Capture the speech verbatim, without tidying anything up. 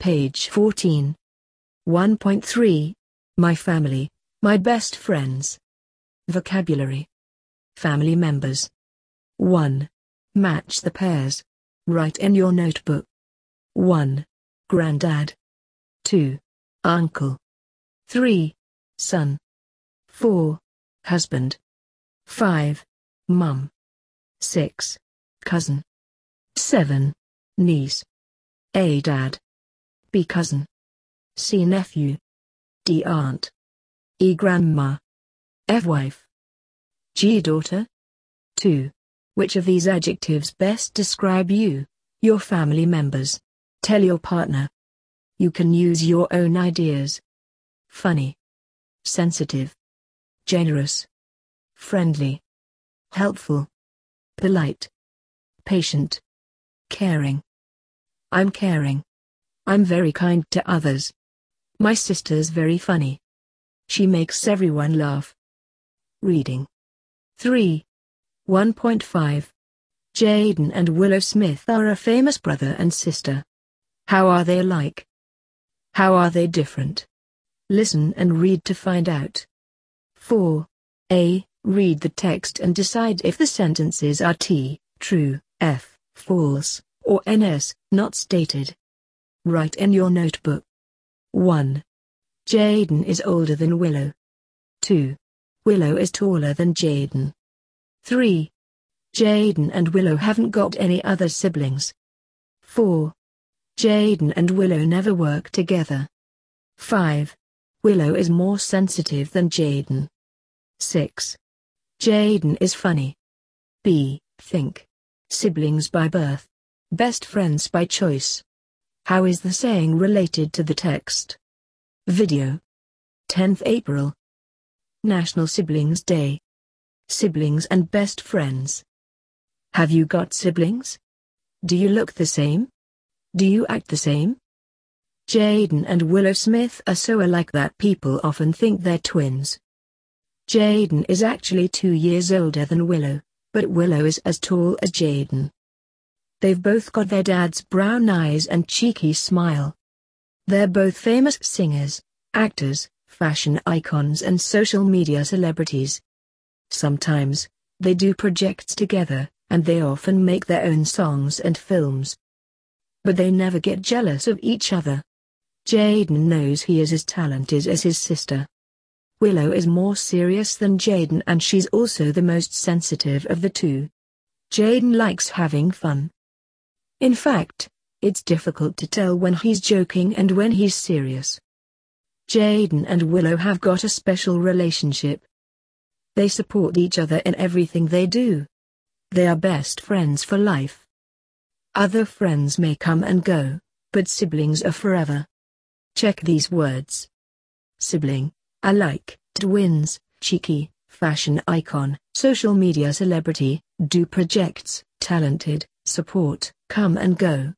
Page fourteen. one point three. My family, my best friends. Vocabulary. Family members. one. Match the pairs. Write in your notebook. one. Granddad. two. Uncle. three. Son. four. Husband. five. Mum. six. Cousin. seven. Niece. A. Dad. B. Cousin. C. Nephew. D. Aunt. E. Grandma. F. Wife. G. Daughter. two. Which of these adjectives best describe you, your family members? Tell your partner. You can use your own ideas. Funny. Sensitive. Generous. Friendly. Helpful. Polite. Patient. Caring. I'm caring. I'm very kind to others. My sister's very funny. She makes everyone laugh. Reading. three. one point five. Jaden and Willow Smith are a famous brother and sister. How are they alike? How are they different? Listen and read to find out. four. A. Read the text and decide if the sentences are T, true, F, false, or N S, not stated. Write in your notebook. one. Jaden is older than Willow. two. Willow is taller than Jaden. three. Jaden and Willow haven't got any other siblings. four. Jaden and Willow never work together. five. Willow is more sensitive than Jaden. six. Jaden is funny. B. Think. Siblings by birth. Best friends by choice. How is the saying related to the text? Video. tenth April. National Siblings Day. Siblings and best friends. Have you got siblings? Do you look the same? Do you act the same? Jaden and Willow Smith are so alike that people often think they're twins. Jaden is actually two years older than Willow, but Willow is as tall as Jaden. They've both got their dad's brown eyes and cheeky smile. They're both famous singers, actors, fashion icons and social media celebrities. Sometimes, they do projects together, and they often make their own songs and films. But they never get jealous of each other. Jaden knows he is as talented as his sister. Willow is more serious than Jaden and she's also the most sensitive of the two. Jaden likes having fun. In fact, it's difficult to tell when he's joking and when he's serious. Jaden and Willow have got a special relationship. They support each other in everything they do. They are best friends for life. Other friends may come and go, but siblings are forever. Check these words. Sibling, alike, twins, cheeky, fashion icon, social media celebrity, do projects, talented, support, come and go.